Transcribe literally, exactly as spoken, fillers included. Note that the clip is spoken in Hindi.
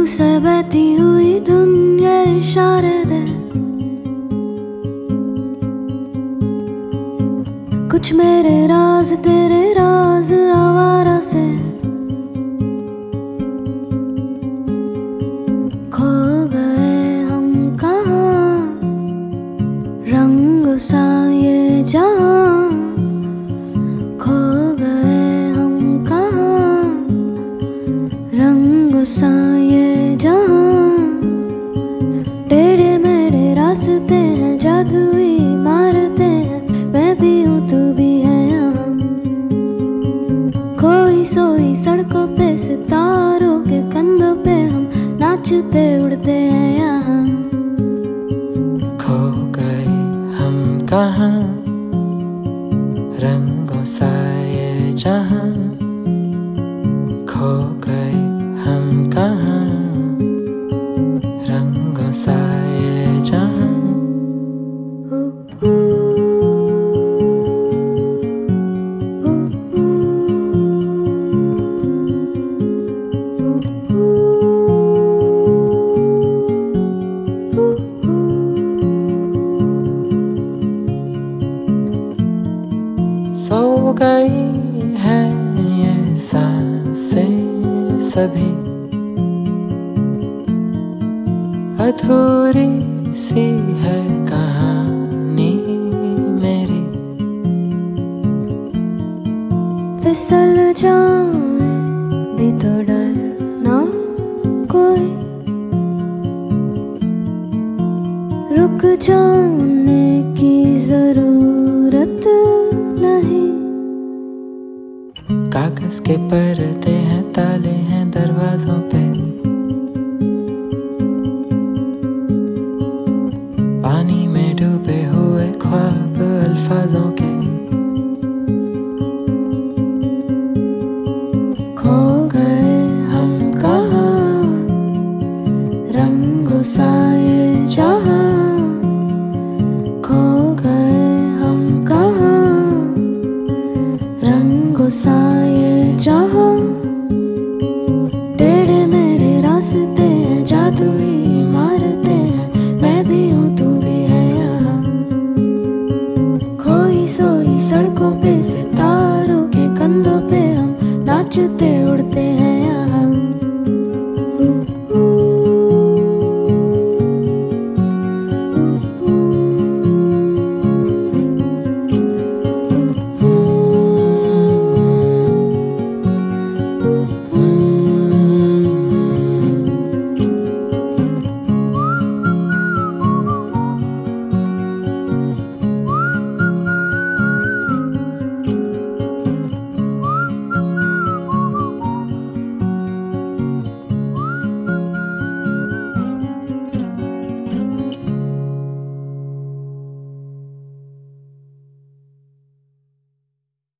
से बहती हुई दुनिया इशारे दे, कुछ मेरे राज तेरे राज आवारा से खो गए हम कहाँ, रंग सा ये जहाँ खो गए हम कहाँ, रंग सा ये जहाँ। टेढ़े मेढ़े रास्ते हैं, जादुई मारते हैं, मैं भी हूँ तू भी है यहाँ। खोई सोई सड़कों पे सितारों के कंधों पे हम नाचते उड़ते हैं यहाँ। खो गए हम कहाँ, रंगों सा ये जहाँ खो गए हम कहाँ, रंगों सा ये जहाँ। सो गई है ये सांसें सभी, अधूरी सी है कहानी मेरी। फिसल जाऊं भी तो